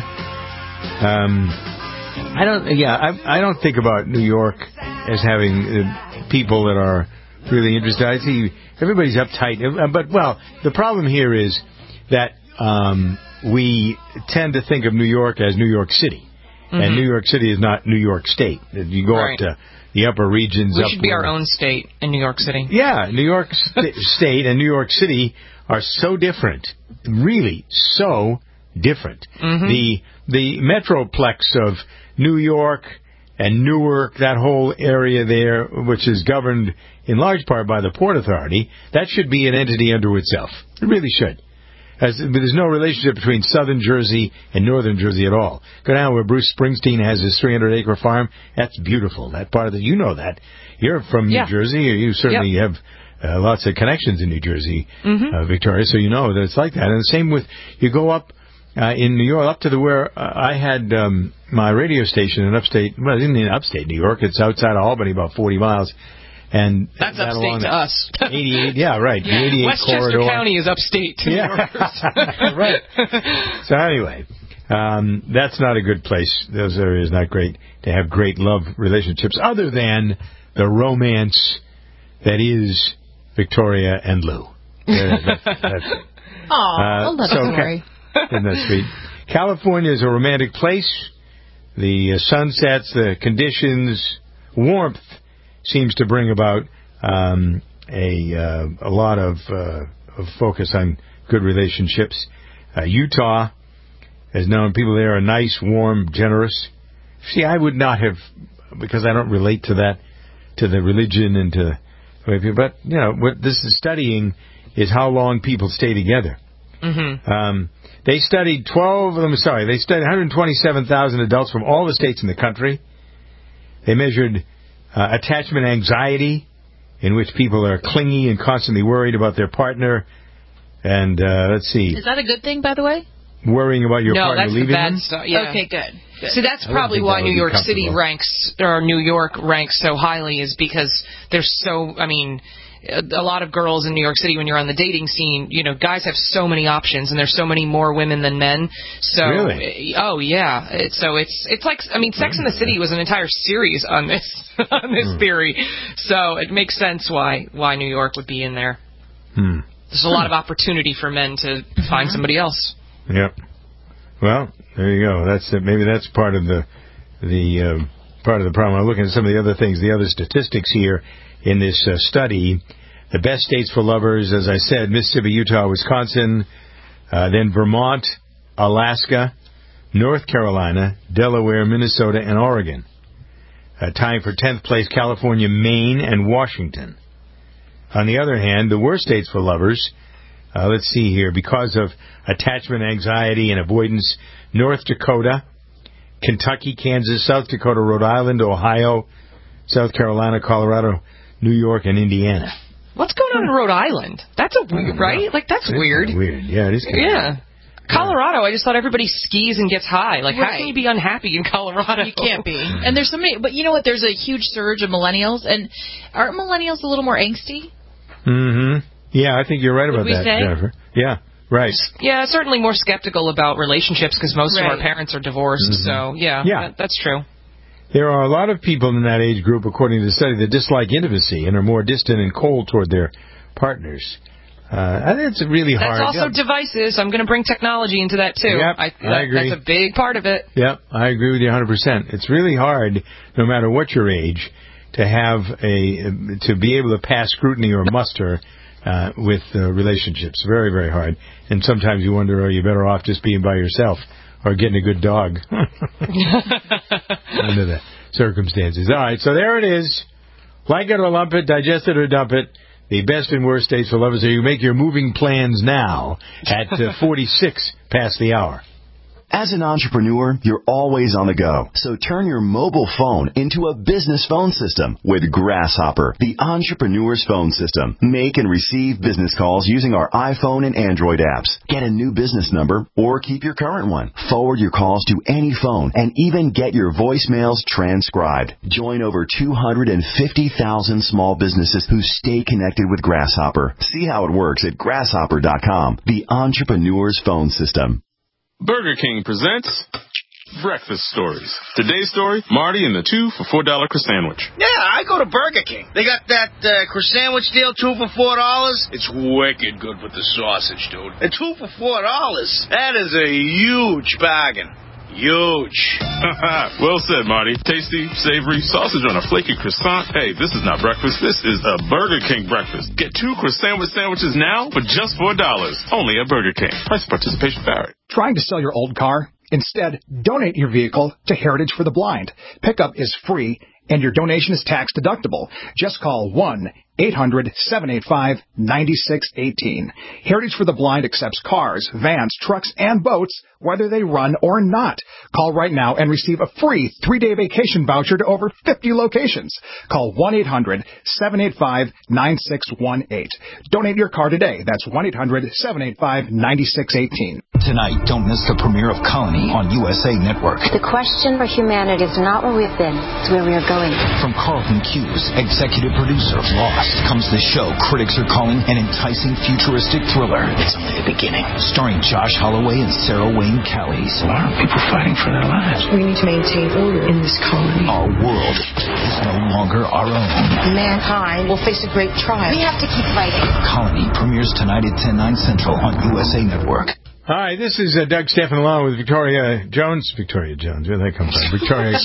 I don't think about New York as having people that are really interested. I see everybody's uptight. But the problem here is that we tend to think of New York as New York City. Mm-hmm. And New York City is not New York State. You go up to the upper regions. We should be our own state in New York City. Yeah, New York State and New York City are so different. Really, so different. Mm-hmm. The metroplex of New York and Newark, that whole area there, which is governed in large part by the Port Authority, that should be an entity unto itself. It really should. There's no relationship between southern Jersey and northern Jersey at all. Go down where Bruce Springsteen has his 300-acre farm. That's beautiful. That part of you know that. You're from New Jersey. You certainly have lots of connections in New Jersey, Victoria, so you know that it's like that. And the same with, you go up in New York, up to where I had my radio station in upstate, well, it isn't in upstate New York. It's outside of Albany, about 40 miles. And that's upstate to us. 88, yeah, right. The 88 Westchester corridor. County is upstate to New Yorkers. Right. So anyway, that's not a good place. Those areas not great to have great love relationships, other than the romance that is Victoria and Lou. That's it. Aw, love story. Isn't that sweet? California is a romantic place. The sunsets, the conditions, warmth seems to bring about a lot of focus on good relationships. Utah has known people there are nice, warm, generous. See, I would not have, because I don't relate to that, to the religion and to the way people, but, you know, what this is studying is how long people stay together. Mm-hmm. They studied 127,000 adults from all the states in the country. They measured attachment anxiety, in which people are clingy and constantly worried about their partner. And let's see. Is that a good thing, by the way? Worrying about your partner leaving them? No, that's the bad stuff. Yeah. Okay, good. See, that's probably why New York City ranks, or New York ranks so highly, is because there's so, I mean, a lot of girls in New York City, when you're on the dating scene, you know, guys have so many options, and there's so many more women than men. So, really? Oh yeah. It's like, I mean, Sex and the City was an entire series on this theory. So it makes sense why New York would be in there. There's a lot of opportunity for men to find somebody else. Yep. Well, there you go. Maybe that's part of the part of the problem. I'm looking at some of the other things, the other statistics here in this study. The best states for lovers, as I said, Mississippi, Utah, Wisconsin, then Vermont, Alaska, North Carolina, Delaware, Minnesota, and Oregon. Tying for 10th place, California, Maine, and Washington. On the other hand, the worst states for lovers, let's see here, because of attachment anxiety and avoidance, North Dakota, Kentucky, Kansas, South Dakota, Rhode Island, Ohio, South Carolina, Colorado, New York, and Indiana. What's going on in Rhode Island? That's a weird, right? Like, that's weird. Weird, yeah, it is. Yeah. Colorado, I just thought everybody skis and gets high. Like, how can you be unhappy in Colorado? You can't be. And there's so many, but you know what? There's a huge surge of millennials, and aren't millennials a little more angsty? Mm-hmm. Yeah, I think you're right about that, Jennifer. Yeah, right. Yeah, certainly more skeptical about relationships because most of our parents are divorced. Mm-hmm. So, yeah. That's true. There are a lot of people in that age group, according to the study, that dislike intimacy and are more distant and cold toward their partners. I think it's really hard. That's also devices. I'm going to bring technology into that, too. Yep, I agree. That's a big part of it. Yep, I agree with you 100%. It's really hard, no matter what your age, to be able to pass scrutiny or muster with relationships. Very, very hard. And sometimes you wonder, are you better off just being by yourself or getting a good dog? Under the circumstances. All right, so there it is. Like it or lump it, digest it or dump it. The best and worst states for lovers. So you make your moving plans now at 46 past the hour. As an entrepreneur, you're always on the go. So turn your mobile phone into a business phone system with Grasshopper, the entrepreneur's phone system. Make and receive business calls using our iPhone and Android apps. Get a new business number or keep your current one. Forward your calls to any phone and even get your voicemails transcribed. Join over 250,000 small businesses who stay connected with Grasshopper. See how it works at grasshopper.com, the entrepreneur's phone system. Burger King presents Breakfast Stories. Today's story, Marty and the 2 for $4 croissant. Yeah, I go to Burger King. They got that croissant deal, 2 for $4. It's wicked good with the sausage, dude. And 2 for $4. That is a huge bargain. Huge. Well said, Marty. Tasty, savory, sausage on a flaky croissant. Hey, this is not breakfast. This is a Burger King breakfast. Get 2 croissant sandwiches now for just $4. Only at Burger King. Price participation varied. Trying to sell your old car? Instead, donate your vehicle to Heritage for the Blind. Pickup is free, and your donation is tax deductible. Just call 1-800-785-9618. Heritage for the Blind accepts cars, vans, trucks, and boats, whether they run or not. Call right now and receive a free 3-day vacation voucher to over 50 locations. Call 1-800-785-9618. Donate your car today. That's 1-800-785-9618. Tonight, don't miss the premiere of Colony on USA Network. The question for humanity is not where we've been, it's where we are going. From Carlton Cuse, executive producer of Lost, comes the show critics are calling an enticing futuristic thriller. It's only the beginning. Starring Josh Holloway and Sarah Wayne Callies. A lot of people fighting for their lives. We need to maintain order in this colony. Our world is no longer our own. Mankind will face a great trial. We have to keep fighting. Colony premieres tonight at 10/9 Central on USA Network. Hi, this is Doug Steffen along with Victoria Jones. Victoria Jones, where did that come from? Victoria.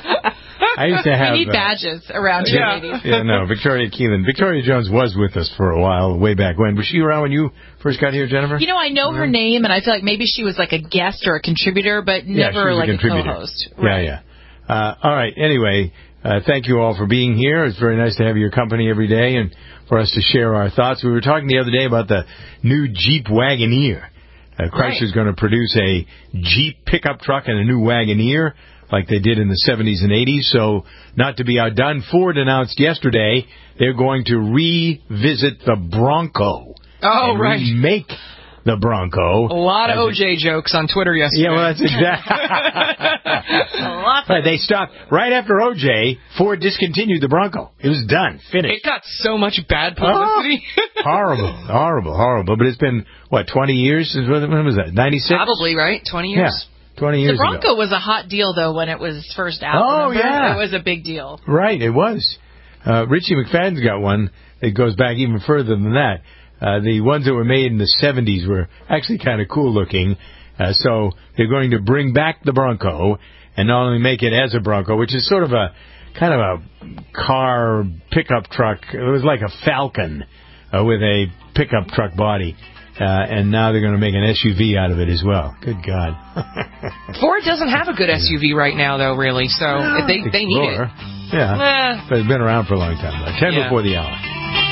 I used to have. We need badges around here, ladies. Yeah, no, Victoria Keelan. Victoria Jones was with us for a while, way back when. Was she around when you first got here, Jennifer? You know, I know her name, and I feel like maybe she was like a guest or a contributor, but never like a co-host. Right. Yeah. All right. Anyway, thank you all for being here. It's very nice to have your company every day and for us to share our thoughts. We were talking the other day about the new Jeep Wagoneer. Chrysler's going to produce a Jeep pickup truck and a new Wagoneer like they did in the 70s and 80s. So, not to be outdone, Ford announced yesterday they're going to revisit the Bronco. Oh, right. Remake the Bronco. A lot of OJ jokes on Twitter yesterday. Yeah, well, that's exactly. Right, they stopped right after OJ. Ford discontinued the Bronco. It was done, finished. It got so much bad publicity. Horrible. But it's been 20 years since when was that? 96. Probably right. 20 years. Yeah. 20 years ago. The Bronco ago. was a hot deal, though, when it was first out. Oh, remember? yeah. It was a big deal. Right, it was. Richie McFadden's got one that goes back even further than that. The ones that were made in the 70s were actually kind of cool looking. So they're going to bring back the Bronco and not only make it as a Bronco, which is sort of a kind of a car pickup truck. It was like a Falcon with a pickup truck body. And now they're going to make an SUV out of it as well. Good God. Ford doesn't have a good SUV right now, though, really. So they need it. Yeah. But it's been around for a long time. 10 before the hour.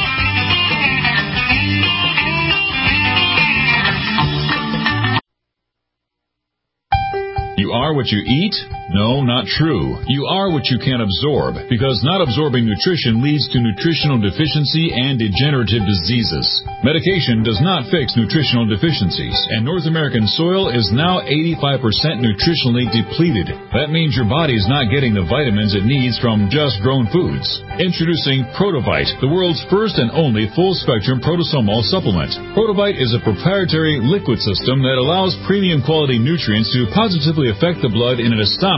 You are what you eat? No, not true. You are what you can absorb, because not absorbing nutrition leads to nutritional deficiency and degenerative diseases. Medication does not fix nutritional deficiencies, and North American soil is now 85% nutritionally depleted. That means your body is not getting the vitamins it needs from just grown foods. Introducing Protovite, the world's first and only full-spectrum protosomal supplement. Protovite is a proprietary liquid system that allows premium quality nutrients to positively affect the blood in an astonishing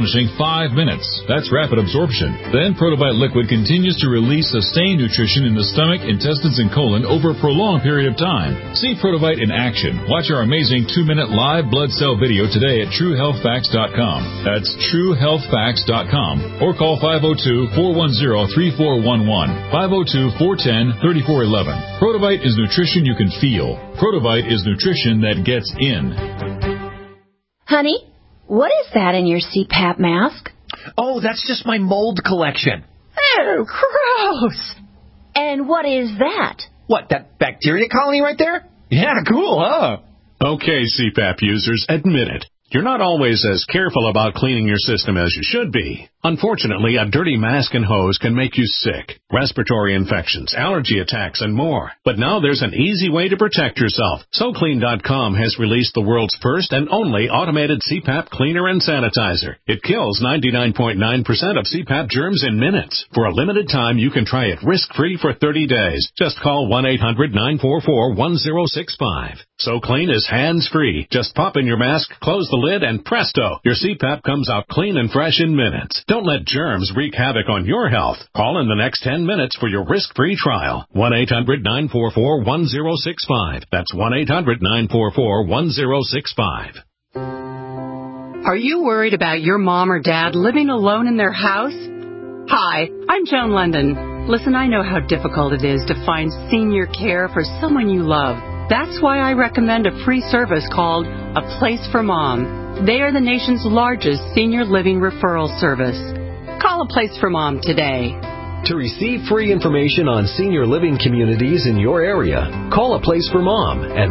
astonishing 5 minutes. That's rapid absorption. Then Protobite liquid continues to release sustained nutrition in the stomach, intestines, and colon over a prolonged period of time. See Protobite in action. Watch our amazing 2-minute live blood cell video today at TrueHealthFacts.com. That's TrueHealthFacts.com. Or call 502-410-3411. 502-410-3411. Protobite is nutrition you can feel. Protobite is nutrition that gets in. Honey, what is that in your CPAP mask? Oh, that's just my mold collection. Oh, gross. And what is that? What, that bacteria colony right there? Yeah, cool, huh? Okay, CPAP users, admit it. You're not always as careful about cleaning your system as you should be. Unfortunately, a dirty mask and hose can make you sick, respiratory infections, allergy attacks, and more. But now there's an easy way to protect yourself. SoClean.com has released the world's first and only automated CPAP cleaner and sanitizer. It kills 99.9% of CPAP germs in minutes. For a limited time, you can try it risk-free for 30 days. Just call 1-800-944-1065. SoClean is hands-free. Just pop in your mask, close the lid, and presto, your CPAP comes out clean and fresh in minutes. Don't let germs wreak havoc on your health. Call in the next 10 minutes for your risk-free trial. 1-800-944-1065. That's 1-800-944-1065. Are you worried about your mom or dad living alone in their house? Hi, I'm Joan London. Listen, I know how difficult it is to find senior care for someone you love. That's why I recommend a free service called A Place for Mom. They are the nation's largest senior living referral service. Call A Place for Mom today. To receive free information on senior living communities in your area, call A Place for Mom at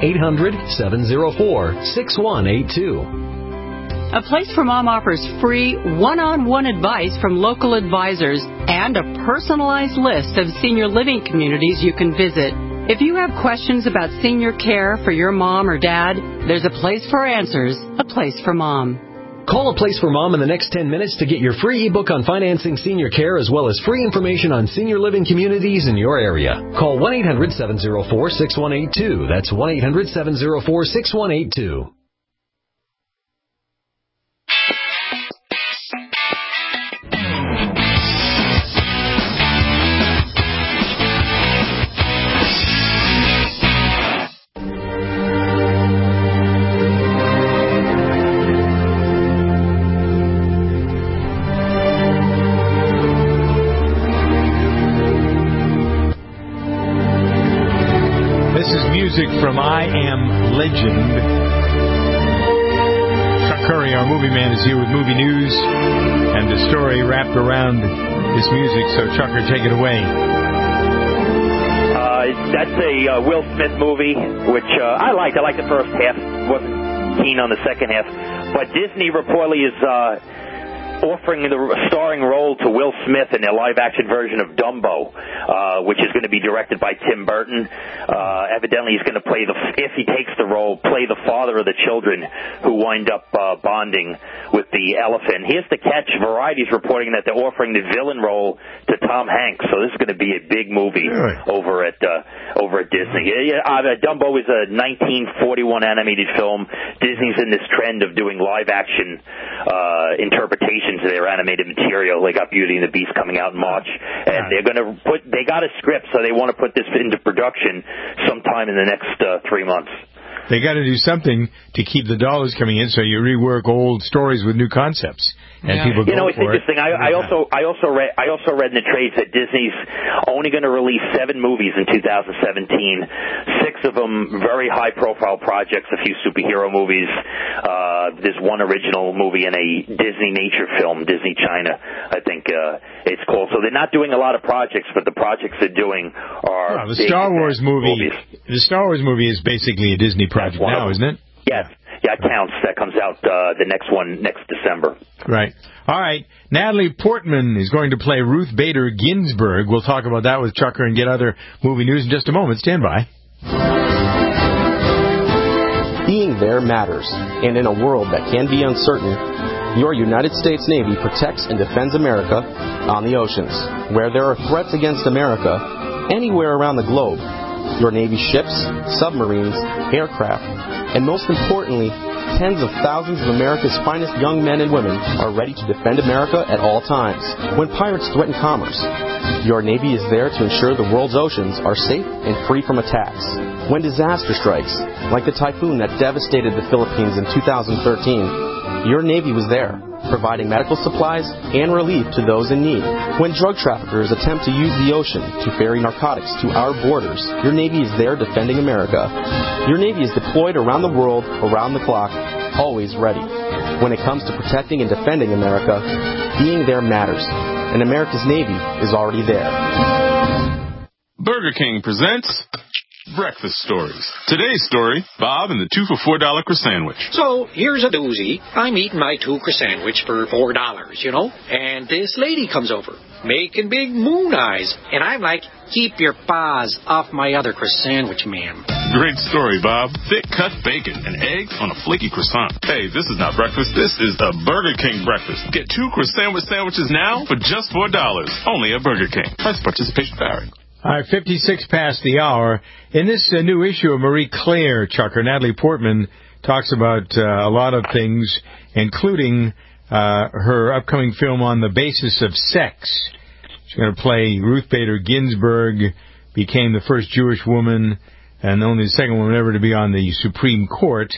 1-800-704-6182. A Place for Mom offers free one-on-one advice from local advisors and a personalized list of senior living communities you can visit. If you have questions about senior care for your mom or dad, there's a place for answers, A Place for Mom. Call A Place for Mom in the next 10 minutes to get your free ebook on financing senior care as well as free information on senior living communities in your area. Call 1-800-704-6182. That's 1-800-704-6182. From I Am Legend. Chuck Curry, our movie man, is here with movie news and the story wrapped around this music. So, Chucker, take it away. That's a Will Smith movie, which I liked. I liked the first half. Wasn't keen on the second half. But Disney reportedly is offering the starring role to Will Smith in their live-action version of Dumbo, which is going to be directed by Tim Burton. Evidently, he's going to play if he takes the role, play the father of the children who wind up bonding with the elephant. Here's the catch: Variety's reporting that they're offering the villain role to Tom Hanks. So this is going to be a big movie over at Disney. Dumbo is a 1941 animated film. Disney's in this trend of doing live-action interpretations of their animated material. They got Beauty and the Beast coming out in March, and they got a script, so they want to put this into production sometime in the next 3 months. They got to do something to keep the dollars coming in, so you rework old stories with new concepts, and people go for it. It's interesting. I also read in the trades that Disney's only going to release 7 movies in 2017. 6 of them very high-profile projects, a few superhero movies. There's one original movie and a Disney nature film, Disney China, I think it's called. So they're not doing a lot of projects, but the projects they're doing are the Star Wars movie. Movies. The Star Wars movie is basically a Disney project now, isn't it? Yes. Yeah, it counts. That comes out the next one next December. Right. All right. Natalie Portman is going to play Ruth Bader Ginsburg. We'll talk about that with Chucker and get other movie news in just a moment. Stand by. Being there matters, and in a world that can be uncertain, your United States Navy protects and defends America on the oceans. Where there are threats against America, anywhere around the globe, your Navy ships, submarines, aircraft, and most importantly, tens of thousands of America's finest young men and women are ready to defend America at all times. When pirates threaten commerce, your Navy is there to ensure the world's oceans are safe and free from attacks. When disaster strikes, like the typhoon that devastated the Philippines in 2013, your Navy was there, providing medical supplies and relief to those in need. When drug traffickers attempt to use the ocean to ferry narcotics to our borders, your Navy is there defending America. Your Navy is deployed around the world, around the clock, always ready. When it comes to protecting and defending America, being there matters, and America's Navy is already there. Burger King presents Breakfast Stories. Today's story, Bob and the 2 for $4 croissant. So, here's a doozy. I'm eating my 2 croissant for $4, and this lady comes over, making big moon eyes, and I'm like, keep your paws off my other croissant, ma'am. Great story, Bob. Thick cut bacon and eggs on a flaky croissant. Hey, this is not breakfast. This is a Burger King breakfast. Get 2 croissant sandwiches now for just $4. Only at Burger King. Price participation vary. All right, 56 past the hour. In this new issue of Marie Claire, Chucker, Natalie Portman talks about a lot of things, including her upcoming film on the basis of sex. She's going to play Ruth Bader Ginsburg, became the first Jewish woman and only the second woman ever to be on the Supreme Court.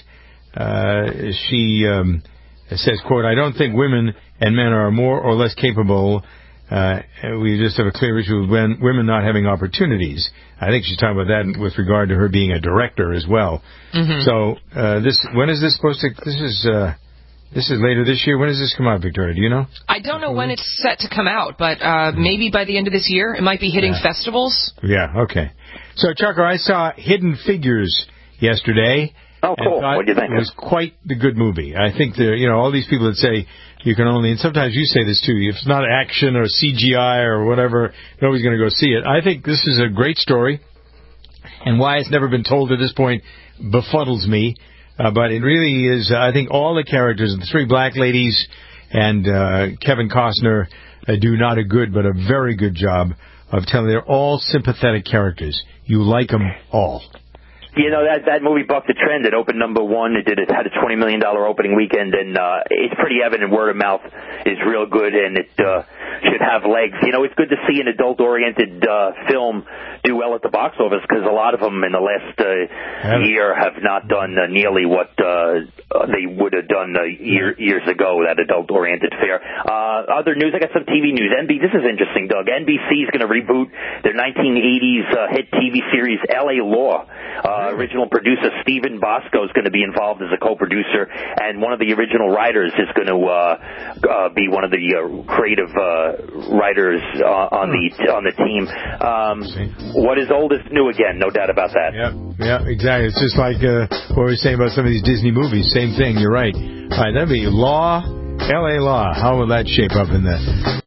She says, quote, I don't think women and men are more or less capable. We just have a clear issue with women not having opportunities. I think she's talking about that with regard to her being a director as well. Mm-hmm. So, when is this supposed to? This is later this year. When does this come out, Victoria? Do you know? I don't know when it's set to come out, but maybe by the end of this year. It might be hitting festivals. Yeah. Okay. So, Chucker, I saw Hidden Figures yesterday. Oh, cool. What do you think? It was quite the good movie. I think all these people that say you can only, and sometimes you say this too, if it's not action or CGI or whatever, nobody's going to go see it. I think this is a great story, and why it's never been told at this point befuddles me. But it really is, I think all the characters, the 3 black ladies and Kevin Costner do not a good, but a very good job of telling. They're all sympathetic characters. You like them all. That movie bucked the trend. It opened number 1. It had a $20 million opening weekend, and it's pretty evident word of mouth is real good, and it should have legs. It's good to see an adult-oriented film do well at the box office, because a lot of them in the last year have not done nearly what they would have done years ago, that adult-oriented fare. Other news, I got some TV news. This is interesting, Doug. NBC is going to reboot their 1980s hit TV series L.A. Law. Original producer Stephen Bosco is going to be involved as a co-producer, and one of the original writers is going to be one of the creative writers on the team. What is old is new again, no doubt about that. Yeah, exactly. It's just like what we were saying about some of these Disney movies. Same thing. You're right. All right, that'd be Law, L.A. Law. How will that shape up in the...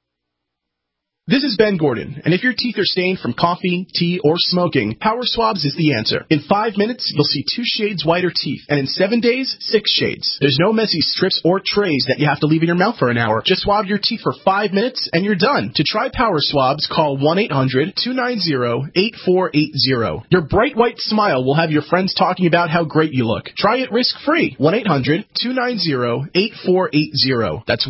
This is Ben Gordon, and if your teeth are stained from coffee, tea, or smoking, Power Swabs is the answer. In 5 minutes, you'll see 2 shades whiter teeth, and in 7 days, 6 shades. There's no messy strips or trays that you have to leave in your mouth for an hour. Just swab your teeth for 5 minutes, and you're done. To try Power Swabs, call 1-800-290-8480. Your bright white smile will have your friends talking about how great you look. Try it risk-free. 1-800-290-8480. That's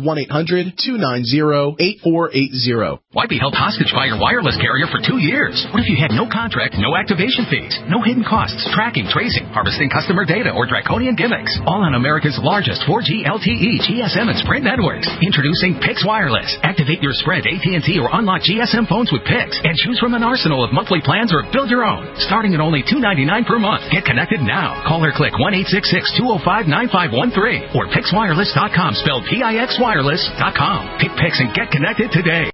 1-800-290-8480. Why be held hostage by your wireless carrier for 2 years? What if you had no contract, no activation fees, no hidden costs, tracking, tracing, harvesting customer data, or draconian gimmicks? All on America's largest 4G LTE, GSM, and Sprint networks. Introducing Pix Wireless. Activate your Sprint, AT&T, or unlock GSM phones with Pix, and choose from an arsenal of monthly plans or build your own. Starting at only $2.99 per month. Get connected now. Call or click 1-866-205-9513 or PixWireless.com, spelled PIXWireless.com. Pick Pix and get connected today.